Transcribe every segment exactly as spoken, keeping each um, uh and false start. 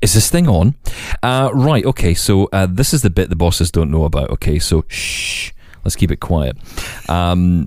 Is this thing on? Uh, right, okay, so uh, this is the bit the bosses don't know about. Okay, so shh, let's keep it quiet. Um,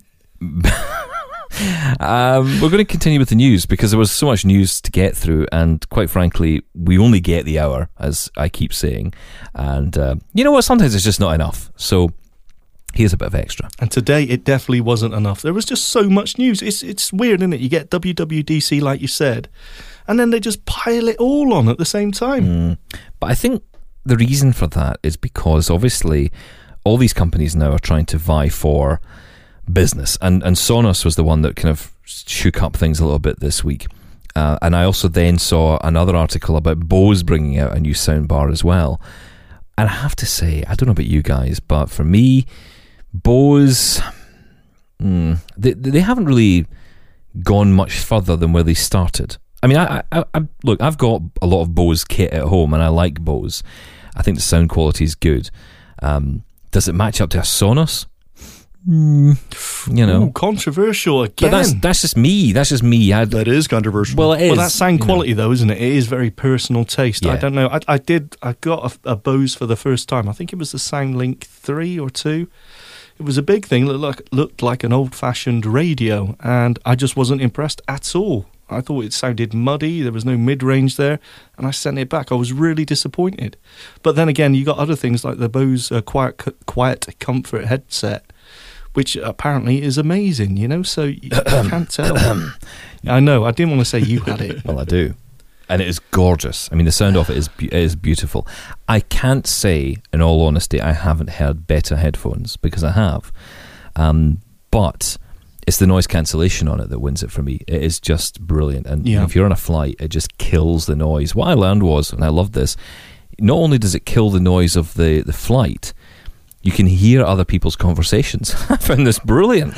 um, we're going to continue with the news because there was so much news to get through, and quite frankly, we only get the hour, as I keep saying. And uh, you know what? Sometimes it's just not enough. So here's a bit of extra. And today it definitely wasn't enough. There was just so much news. It's it's weird, isn't it? You get W W D C, like you said, and then they just pile it all on at the same time. Mm. But I think the reason for that is because obviously all these companies now are trying to vie for business, and, and Sonos was the one that kind of shook up things a little bit this week. Uh, and I also then saw another article about Bose bringing out a new soundbar as well. And I have to say, I don't know about you guys, but for me, Bose, mm, they they haven't really gone much further than where they started. I mean, I, I, I look, I've got a lot of Bose kit at home, and I like Bose. I think the sound quality is good. Um, does it match up to a Sonos? Mm, you know, Ooh, controversial again. But that's that's just me. That's just me. I'd, that is controversial. Well, it is. Well, that's sound quality, know. though, isn't it? It is very personal taste. Yeah. I don't know. I, I did. I got a, a Bose for the first time. I think it was the SoundLink three or two. It was a big thing. It looked like, looked like an old-fashioned radio, and I just wasn't impressed at all. I thought it sounded muddy. There was no mid-range there, and I sent it back. I was really disappointed. But then again, you got other things like the Bose uh, Quiet Quiet Comfort headset, which apparently is amazing, you know, so you, you can't tell. I know, I didn't want to say you had it. Well, I do. And it is gorgeous. I mean, the sound of it is, it is beautiful. I can't say, in all honesty, I haven't heard better headphones, because I have. Um, but it's the noise cancellation on it that wins it for me. It is just brilliant. And Yeah. if you're on a flight, it just kills the noise. What I learned was, and I love this, not only does it kill the noise of the, the flight, you can hear other people's conversations. I found this brilliant.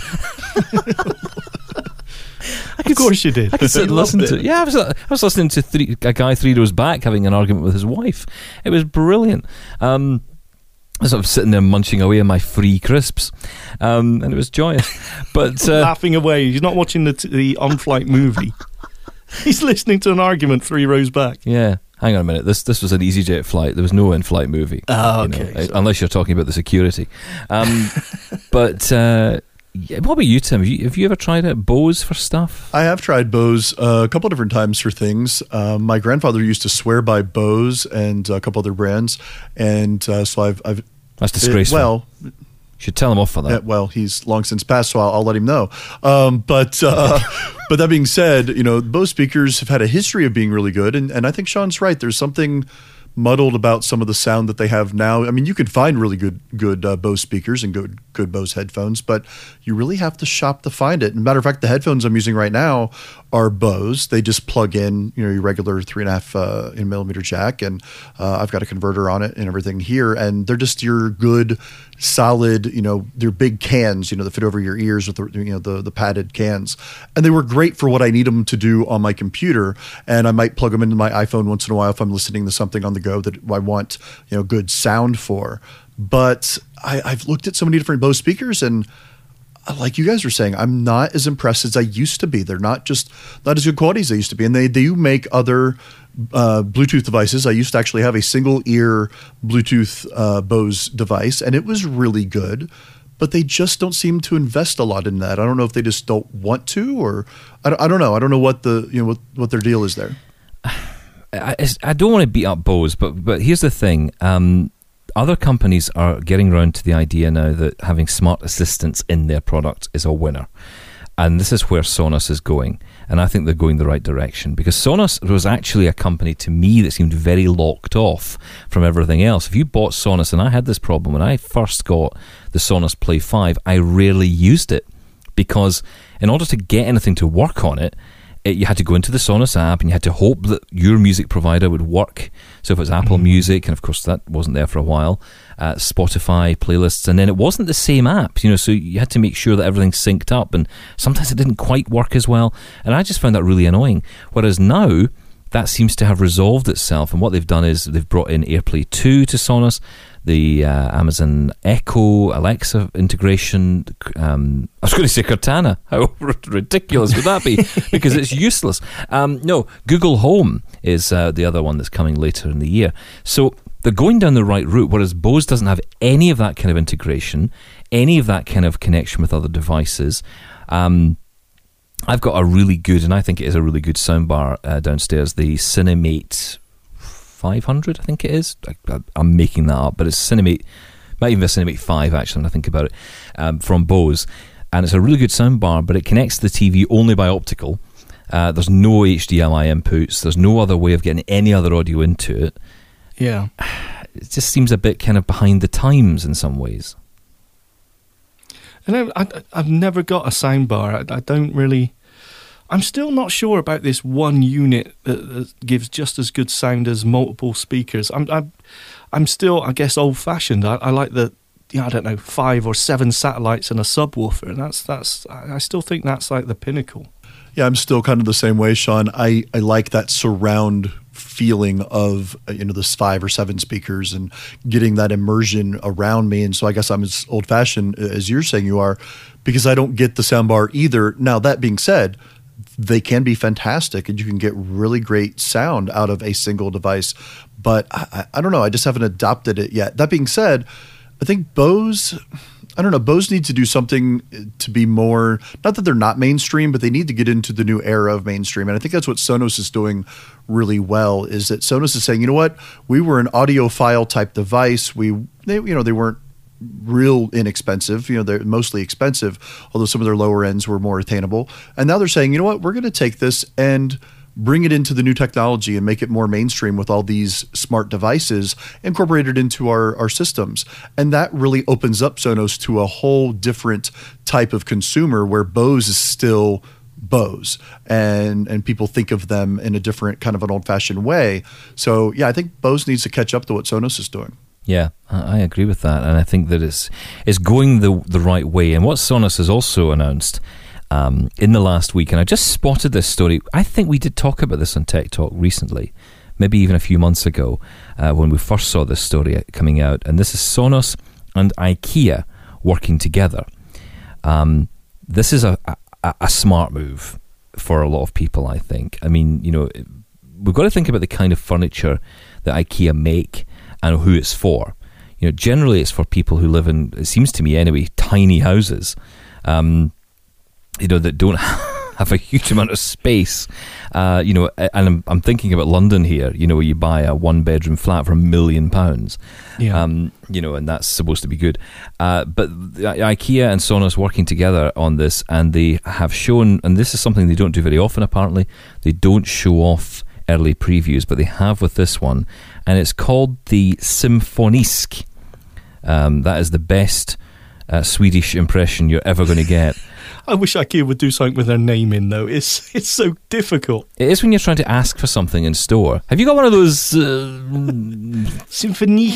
Of course you did. I could sit and You listen loved to it. Yeah, I was, I was listening to three, a guy three rows back having an argument with his wife. It was brilliant. Um, I was sort of sitting there munching away on my free crisps, um, and it was joyous. But uh, laughing away. He's not watching the, t- the on-flight movie. He's listening to an argument three rows back. yeah. Hang on a minute. This this was an EasyJet flight. There was no in-flight movie. Oh, you know, okay. uh, unless you're talking about the security. Um, but uh, yeah, what about you, Tim? Have you, have you ever tried out Bose for stuff? I have tried Bose uh, a couple different times for things. Um, my grandfather used to swear by Bose and a couple other brands, and uh, so I've, I've That's disgraceful. It, well, should tell him off for that. yeah, well, he's long since passed, so I'll, I'll let him know. Um, but uh, but that being said, you know, Bose speakers have had a history of being really good, and, and I think Sean's right. There's something muddled about some of the sound that they have now. I mean, you could find really good good uh, Bose speakers and good good Bose headphones, but you really have to shop to find it. And matter of fact, the headphones I'm using right now are Bose. They just plug in, you know, your regular three and a half uh, in millimeter jack, and uh, I've got a converter on it and everything here, and they're just your good, solid, you know, they're big cans, you know, that fit over your ears with the, you know, the the padded cans, and they work great for what I need them to do on my computer. And I might plug them into my iPhone once in a while if I'm listening to something on the go that I want, you know, good sound for. But I, I've looked at so many different Bose speakers, and like you guys were saying, I'm not as impressed as I used to be. They're not just not as good quality as they used to be, and they do make other uh, Bluetooth devices. I used to actually have a single ear Bluetooth uh, Bose device, and it was really good. But they just don't seem to invest a lot in that. I don't know if they just don't want to, or I don't, I don't know. I don't know what the you know what, what their deal is there. I, I don't want to beat up Bose, but but here's the thing. Um, other companies are getting around to the idea now that having smart assistants in their product is a winner. And this is where Sonos is going. And I think they're going the right direction, because Sonos was actually a company to me that seemed very locked off from everything else. If you bought Sonos, and I had this problem when I first got the Sonos Play five, I rarely used it, because in order to get anything to work on it, it, you had to go into the Sonos app and you had to hope that your music provider would work. So if it was Apple mm-hmm. Music, and of course that wasn't there for a while, uh, Spotify, playlists, and then it wasn't the same app, you know, so you had to make sure that everything synced up, and sometimes it didn't quite work as well, and I just found that really annoying. Whereas now, that seems to have resolved itself, and what they've done is they've brought in AirPlay two to Sonos. the uh, Amazon Echo, Alexa integration. Um, I was going to say Cortana. How ridiculous would that be? Because it's useless. Um, no, Google Home is uh, the other one that's coming later in the year. So they're going down the right route, whereas Bose doesn't have any of that kind of integration, any of that kind of connection with other devices. Um, I've got a really good, and I think it is a really good soundbar uh, downstairs, the Cinemate five hundred, I think it is. I, I'm making that up, but it's Cinemate, might even be a Cinemate five actually when I think about it, um, from Bose. And it's a really good soundbar, but it connects to the T V only by optical. Uh, there's no H D M I inputs. There's no other way of getting any other audio into it. Yeah. It just seems a bit kind of behind the times in some ways. And I, I, I've never got a soundbar. I, I don't really... I'm still not sure about this one unit that, that gives just as good sound as multiple speakers. I'm, I'm, I'm still, I guess, old-fashioned. I, I like the, you know, I don't know, five or seven satellites and a subwoofer. And that's, that's, I still think that's like the pinnacle. Yeah, I'm still kind of the same way, Sean. I, I like that surround feeling of, you know, this five or seven speakers and getting that immersion around me. And so I guess I'm as old-fashioned as you're saying you are, because I don't get the soundbar either. Now, that being said, they can be fantastic and you can get really great sound out of a single device. But I, I don't know. I just haven't adopted it yet. That being said, I think Bose, I don't know, Bose needs to do something to be more, not that they're not mainstream, but they need to get into the new era of mainstream. And I think that's what Sonos is doing really well, is that Sonos is saying, you know what, we were an audiophile type device. We, they, you know, they weren't real inexpensive, you know, they're mostly expensive, although some of their lower ends were more attainable. And now they're saying, you know what, we're going to take this and bring it into the new technology and make it more mainstream with all these smart devices incorporated into our, our systems. And that really opens up Sonos to a whole different type of consumer where Bose is still Bose, and and people think of them in a different kind of an old-fashioned way. So yeah, I think Bose needs to catch up to what Sonos is doing. Yeah, I agree with that, and I think that it's it's going the the right way. And what Sonos has also announced um, in the last week, and I just spotted this story. I think we did talk about this on Tech Talk recently, maybe even a few months ago uh, when we first saw this story coming out. And this is Sonos and IKEA working together. Um, this is a, a a smart move for a lot of people, I think. I mean, you know, we've got to think about the kind of furniture that IKEA make and who it's for. You know, generally it's for people who live in, it seems to me anyway, tiny houses, um, you know, that don't have a huge amount of space. Uh, you know, and I'm, I'm thinking about London here, you know, where you buy a one-bedroom flat for a million pounds. Yeah. Um, you know, and that's supposed to be good. Uh, but IKEA and Sonos working together on this, and they have shown, and this is something they don't do very often apparently, they don't show off early previews, but they have with this one, and it's called the Symfonisk. Um, that is the best uh, Swedish impression you're ever going to get. I wish IKEA would do something with their name in, though. It's it's so difficult. It is when you're trying to ask for something in store. Have you got one of those uh, Symphony?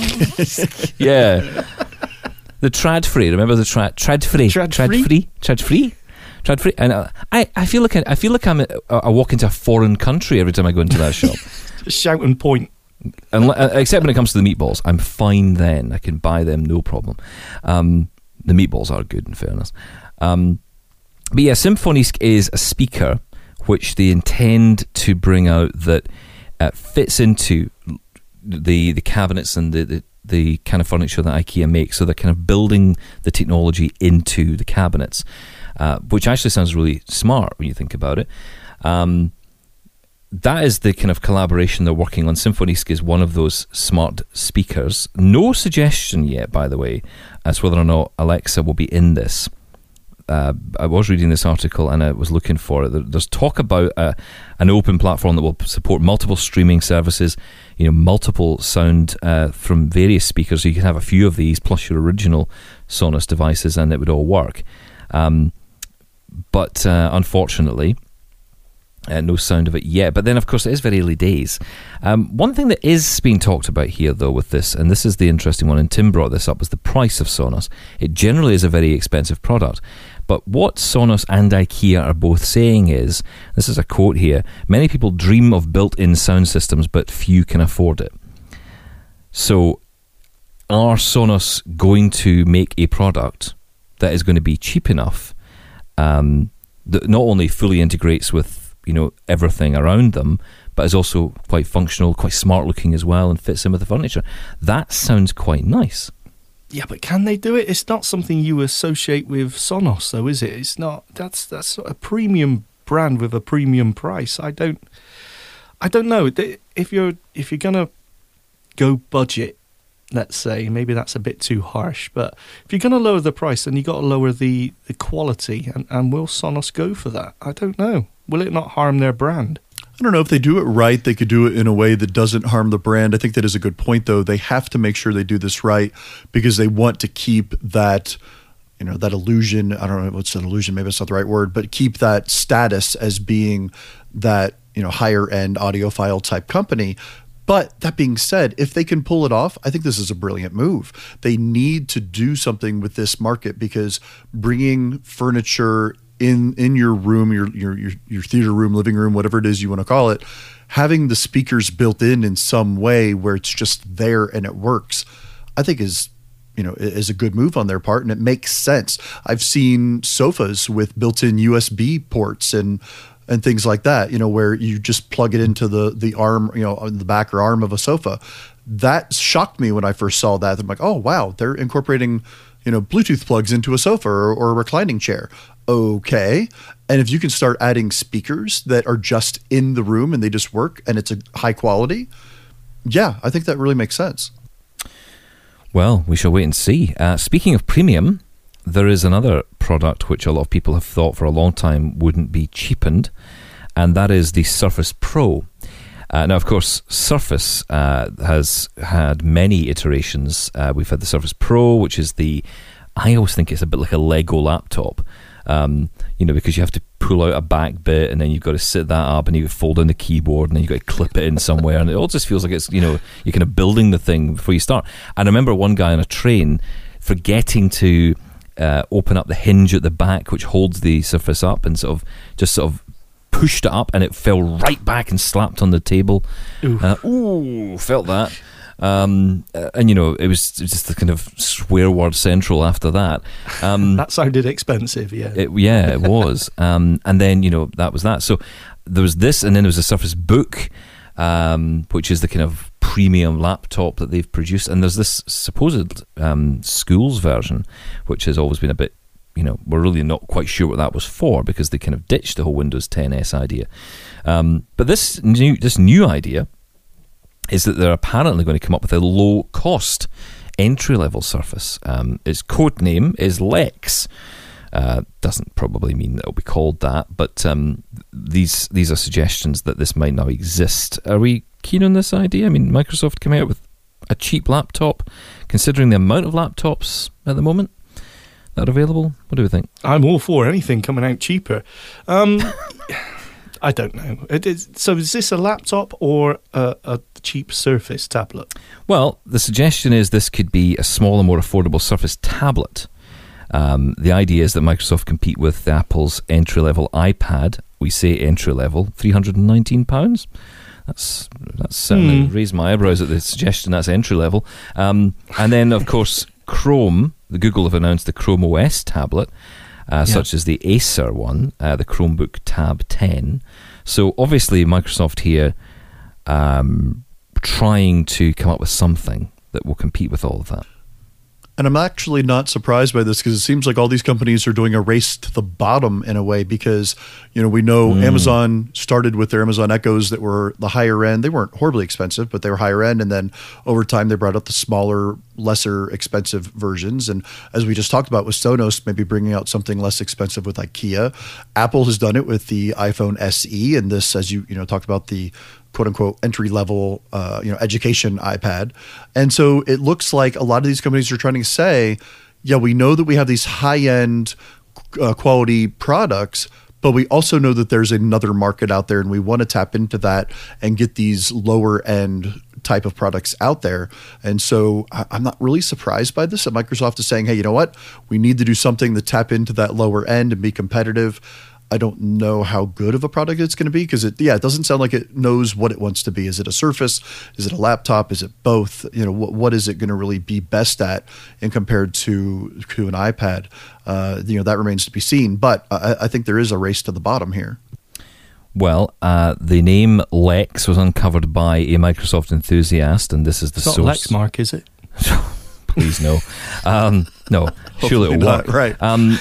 Yeah, the Trad-free. Remember the tra- Trad-free? Trad-free? Trad-free? Trad-free? Trad-free? And uh, I, I feel like I, I feel like I'm a, I walk into a foreign country every time I go into that shop. Shout and point. And, uh, except when it comes to the meatballs, I'm fine then. I can buy them, no problem. Um, the meatballs are good, in fairness. Um, but yeah, Symfonisk is a speaker which they intend to bring out that uh, fits into the the cabinets and the, the the kind of furniture that IKEA makes. So they're kind of building the technology into the cabinets, uh, which actually sounds really smart when you think about it. Um, that is the kind of collaboration they're working on. Symfonisk is one of those smart speakers. No suggestion yet, by the way, as to whether or not Alexa will be in this. Uh, I was reading this article and I was looking for it. There's talk about uh, an open platform that will support multiple streaming services, you know, multiple sound uh, from various speakers. So you can have a few of these plus your original Sonos devices and it would all work. Um, but uh, unfortunately, uh, no sound of it yet. But then, of course, it is very early days. Um, one thing that is being talked about here, though, with this, and this is the interesting one, and Tim brought this up, is the price of Sonos. It generally is a very expensive product. But what Sonos and IKEA are both saying is, this is a quote here, many people dream of built-in sound systems, but few can afford it. So are Sonos going to make a product that is going to be cheap enough um, that not only fully integrates with, you know, everything around them, but is also quite functional, quite smart looking as well, and fits in with the furniture? That sounds quite nice. Yeah, but can they do it? It's not something you associate with Sonos, though, is it? It's not. That's that's a premium brand with a premium price. I don't. I don't know. If you're if you're gonna go budget, let's say, maybe that's a bit too harsh. But if you're gonna lower the price, then you got to lower the the quality. And and will Sonos go for that? I don't know. Will it not harm their brand? I don't know if they do it right. They could do it in a way that doesn't harm the brand. I think that is a good point, though. They have to make sure they do this right because they want to keep that, you know, that illusion. I don't know what's an illusion. Maybe it's not the right word, but keep that status as being that, you know, higher end audiophile type company. But that being said, if they can pull it off, I think this is a brilliant move. They need to do something with this market because bringing furniture in in your room, your your your your theater room, living room, whatever it is you want to call it, having the speakers built in in some way where it's just there and it works, I think is, you know, is a good move on their part, and it makes sense. I've seen sofas with built-in U S B ports and and things like that, you know, where you just plug it into the the arm, you know, on the back or arm of a sofa. That shocked me when I first saw that. I'm like, oh wow, they're incorporating, you know, Bluetooth plugs into a sofa or, or a reclining chair. Okay. And if you can start adding speakers that are just in the room and they just work and it's a high quality, yeah, I think that really makes sense. Well, we shall wait and see. Uh, speaking of premium, there is another product which a lot of people have thought for a long time wouldn't be cheapened, and that is the Surface Pro. Uh, now, of course, Surface uh, has had many iterations. Uh, we've had the Surface Pro, which is the, I always think it's a bit like a Lego laptop. Um, you know, because you have to pull out a back bit and then you've got to sit that up and you fold in the keyboard and then you've got to clip it in somewhere, and it all just feels like it's, you know, you're kind of building the thing before you start. And I remember one guy on a train forgetting to uh, open up the hinge at the back which holds the Surface up, and sort of just sort of pushed it up and it fell right back and slapped on the table. Oof. Uh, ooh, felt that. Um, and, you know, it was just the kind of swear word central after that. Um, that sounded expensive, yeah. It, yeah, it was. um, and then, you know, that was that. So there was this, and then there was the Surface Book, um, which is the kind of premium laptop that they've produced. And there's this supposed um, schools version, which has always been a bit, you know, we're really not quite sure what that was for because they kind of ditched the whole Windows ten S idea. Um, but this new this new idea is that they're apparently going to come up with a low-cost entry-level Surface. Um, its code name is Lex. Uh, doesn't probably mean that it'll be called that, but um, these these are suggestions that this might now exist. Are we keen on this idea? I mean, Microsoft came out with a cheap laptop, considering the amount of laptops at the moment that are available. What do we think? I'm all for anything coming out cheaper. Um, I don't know. It is, so is this a laptop or a, a cheap Surface tablet? Well, the suggestion is this could be a smaller, more affordable Surface tablet. Um, the idea is that Microsoft compete with Apple's entry-level iPad. We say entry-level, three hundred nineteen pounds. That's that's certainly hmm. raised my eyebrows at the suggestion that's entry-level. Um, and then, of course, Chrome. The Google have announced the Chrome O S tablet. Uh, yeah. Such as the Acer one, uh, the Chromebook Tab ten. So obviously Microsoft here um, trying to come up with something that will compete with all of that. And I'm actually not surprised by this because it seems like all these companies are doing a race to the bottom in a way because, you know, we know mm. Amazon started with their Amazon Echoes that were the higher end. They weren't horribly expensive, but they were higher end. And then over time, they brought out the smaller, lesser expensive versions. And as we just talked about with Sonos, maybe bringing out something less expensive with IKEA. Apple has done it with the iPhone S E. And this, as you, you know, talked about the quote unquote entry level, uh, you know, education iPad. And so it looks like a lot of these companies are trying to say, yeah, we know that we have these high end uh, quality products, but we also know that there's another market out there and we want to tap into that and get these lower end type of products out there. And so I- I'm not really surprised by this. That Microsoft is saying, hey, you know what? We need to do something to tap into that lower end and be competitive. I don't know how good of a product it's going to be because it, yeah, it doesn't sound like it knows what it wants to be. Is it a Surface? Is it a laptop? Is it both? You know, what what is it going to really be best at, and compared to to an iPad? Uh, you know, that remains to be seen. But I, I think there is a race to the bottom here. Well, uh, the name Lex was uncovered by a Microsoft enthusiast, and this is the it's not source. Lexmark, is it? Please no, um, no. Surely it'll work. Not, right. Um,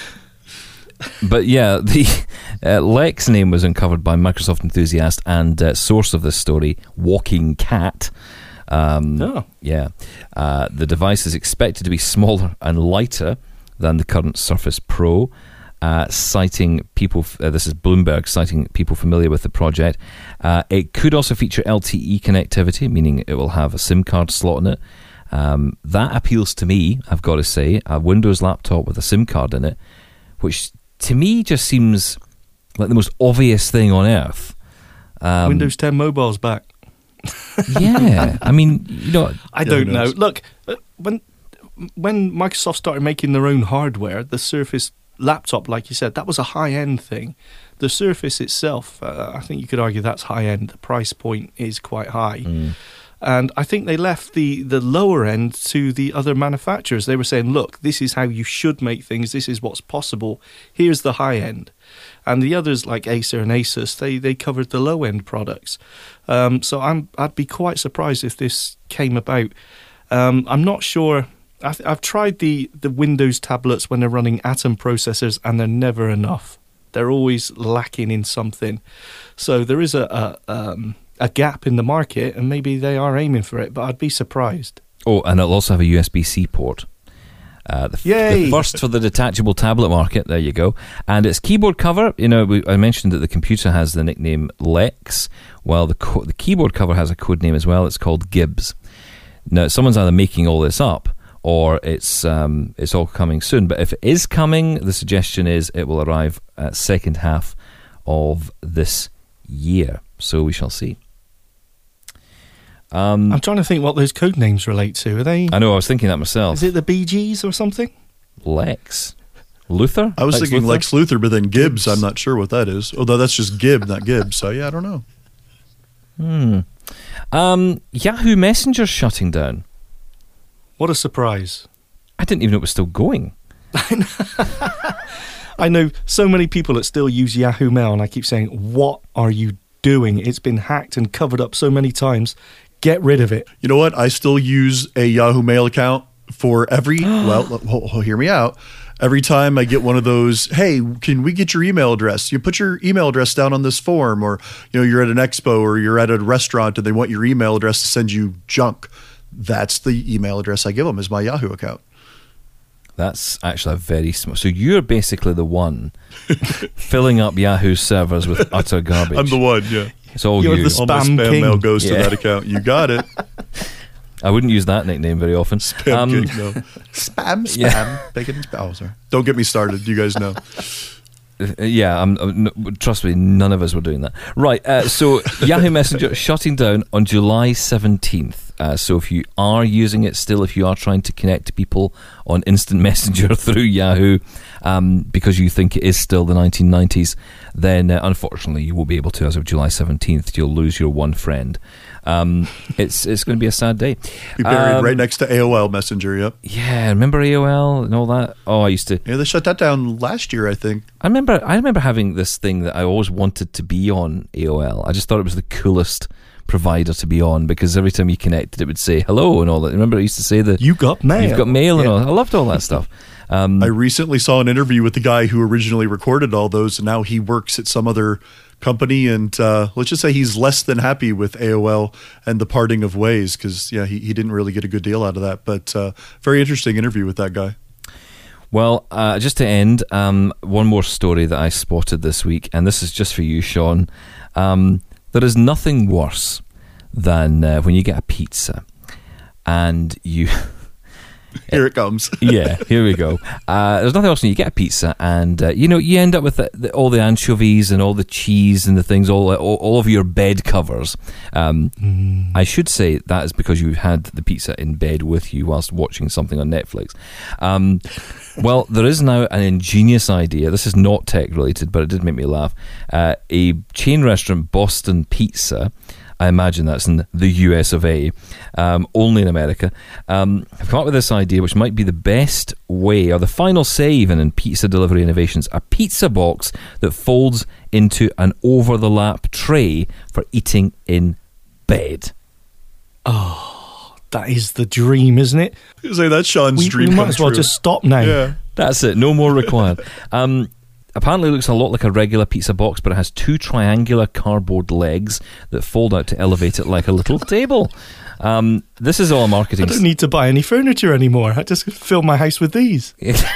but yeah, the uh, Lex name was uncovered by Microsoft enthusiast and uh, source of this story, Walking Cat. Um, oh. Yeah, uh, the device is expected to be smaller and lighter than the current Surface Pro. Uh, citing people, uh, this is Bloomberg citing people familiar with the project. Uh, it could also feature L T E connectivity, meaning it will have a SIM card slot in it. Um, that appeals to me, I've got to say. A Windows laptop with a SIM card in it, which to me just seems like the most obvious thing on earth. Um, Windows ten Mobile's back. Yeah, I mean, you know, I don't know. Look, uh, when when Microsoft started making their own hardware, the Surface laptop, like you said, that was a high-end thing. The Surface itself, uh, I think you could argue that's high-end. The price point is quite high. Mm. And I think they left the, the lower end to the other manufacturers. They were saying, look, this is how you should make things. This is what's possible. Here's the high end. And the others like Acer and Asus, they, they covered the low-end products. Um, so I'm, I'd be quite surprised if this came about. Um, I'm not sure. I th- I've tried the, the Windows tablets when they're running Atom processors, and they're never enough. They're always lacking in something. So there is a... a um, a gap in the market, and maybe they are aiming for it, but I'd be surprised. Oh, and it'll also have a U S B C port. Uh, the, f- Yay! the first for the detachable tablet market. There you go. And its keyboard cover, you know, we, I mentioned that the computer has the nickname Lex. Well, the co- the keyboard cover has a code name as well. It's called Gibbs. Now, someone's either making all this up, or it's um, it's all coming soon. But if it is coming, the suggestion is it will arrive at second half of this year. So we shall see. Um, I'm trying to think what those code names relate to. Are they? I know, I was thinking that myself. Is it the Bee Gees or something? Lex Luthor? I was Lex thinking Luthor? Lex Luthor, but then Gibbs, I'm not sure what that is. Although that's just Gib, not Gibbs. So yeah, I don't know. Hmm. Um, Yahoo Messenger's shutting down. What a surprise. I didn't even know it was still going. I know so many people that still use Yahoo Mail, and I keep saying, what are you doing? It's been hacked and covered up so many times. Get rid of it. You know what? I still use a Yahoo Mail account for every, well, well, well, hear me out. Every time I get one of those, hey, can we get your email address? You put your email address down on this form, or, you know, you're at an expo or you're at a restaurant and they want your email address to send you junk. That's the email address I give them, is my Yahoo account. That's actually a very smart. So you're basically the one filling up Yahoo servers with utter garbage. I'm the one, yeah. It's all You're you. the All my Spam spam king. mail goes Yeah. to that account. You got it. I wouldn't use that nickname very often. Spam Um, king, no. Spam, spam. Yeah. Bacon and spam. Oh, sorry. Don't get me started. You guys know. Uh, Yeah, I'm, I'm, no, trust me, none of us were doing that. Right, uh, so Yahoo Messenger shutting down on July seventeenth. Uh, so if you are using it still, if you are trying to connect to people on Instant Messenger through Yahoo, um, because you think it is still the nineteen nineties, then uh, unfortunately you will be able to as of July seventeenth. You'll lose your one friend. Um, it's it's going to be a sad day. Be buried Um, right next to A O L Messenger, yep. Yeah, remember A O L and all that? Oh, I used to... Yeah, they shut that down last year, I think. I remember I remember having this thing that I always wanted to be on A O L. I just thought it was the coolest provider to be on, because every time you connected it would say hello and all that. Remember I used to say that You got mail. you've got mail and Yeah. all. I loved all that stuff. Um, I recently saw an interview with the guy who originally recorded all those, and now he works at some other company, and uh, let's just say he's less than happy with A O L and the parting of ways, because yeah, he, he didn't really get a good deal out of that. But uh, very interesting interview with that guy. Well, uh, just to end, um, one more story that I spotted this week, and this is just for you, Sean. Um, there is nothing worse than uh, when you get a pizza and you Here it comes. Yeah, here we go. Uh, there's nothing else. You get a pizza, and uh, you know you end up with the, the, all the anchovies and all the cheese and the things, all all, all of your bed covers. Um, mm. I should say that is because you had the pizza in bed with you whilst watching something on Netflix. Um, well, there is now an ingenious idea. This is not tech related, but it did make me laugh. Uh, a chain restaurant, Boston Pizza. I imagine that's in the U S of A, um, only in America. Um, I've come up with this idea, which might be the best way, or the final say even in pizza delivery innovations, a pizza box that folds into an over-the-lap tray for eating in bed. Oh, that is the dream, isn't it? Say that's Sean's we, dream we might come as well true. just stop now. Yeah. That's it, no more required. um, Apparently it looks a lot like a regular pizza box, but it has two triangular cardboard legs that fold out to elevate it like a little table. Um, this is all marketing. I don't need to buy any furniture anymore. I just fill my house with these.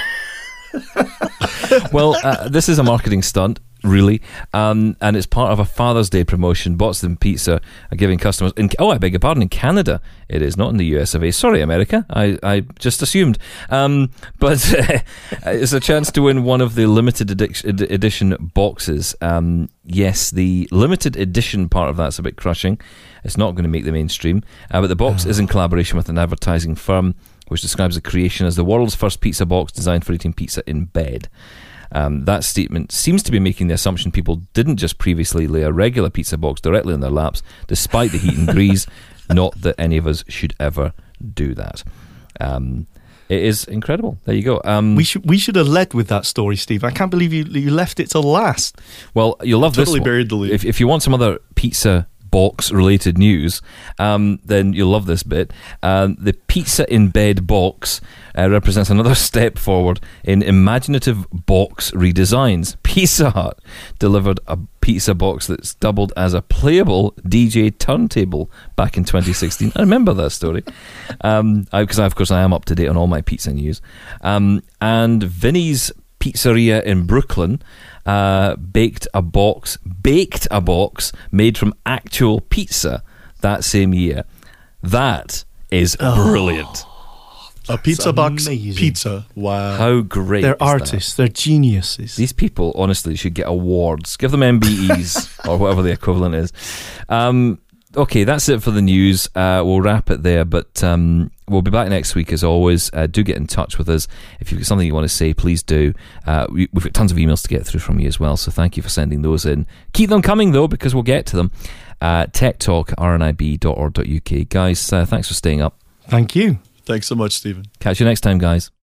Well, uh, this is a marketing stunt, really, um, and it's part of a Father's Day promotion. Boston Pizza are giving customers in, oh I beg your pardon, in Canada it is, not in the U S of A. Sorry, America, I, I just assumed. Um, but uh, it's a chance to win one of the limited edi- edition boxes. Um, yes, the limited edition part of that's a bit crushing. It's not going to make the mainstream, uh, but the box oh. is in collaboration with an advertising firm which describes the creation as the world's first pizza box designed for eating pizza in bed. Um, that statement seems to be making the assumption people didn't just previously lay a regular pizza box directly in their laps, despite the heat and grease. Not that any of us should ever do that. Um, it is incredible. There you go. Um, we should we should have led with that story, Steve. I can't believe you you left it till last. Well, you'll love totally this one. Buried the lead. If, if you want some other pizza box related news, um, then you'll love this bit. Um, the pizza in bed box uh, represents another step forward in imaginative box redesigns. Pizza Hut delivered a pizza box that's doubled as a playable D J turntable back in twenty sixteen. I remember that story um, because of course I am up to date on all my pizza news. Um, and Vinny's Pizzeria in Brooklyn Uh, baked a box, baked a box made from actual pizza that same year. That is oh, brilliant. A pizza box amazing. Pizza. Wow. How great. They're is artists. That? They're geniuses. These people, honestly, should get awards. Give them M B Es or whatever the equivalent is. Um, okay, that's it for the news. Uh, we'll wrap it there, but um, we'll be back next week as always. Uh, do get in touch with us. If you've got something you want to say, please do. Uh, we, we've got tons of emails to get through from you as well, so thank you for sending those in. Keep them coming, though, because we'll get to them. Uh, tech talk r n i b dot org dot u k. Guys, uh, thanks for staying up. Thank you. Thanks so much, Stephen. Catch you next time, guys.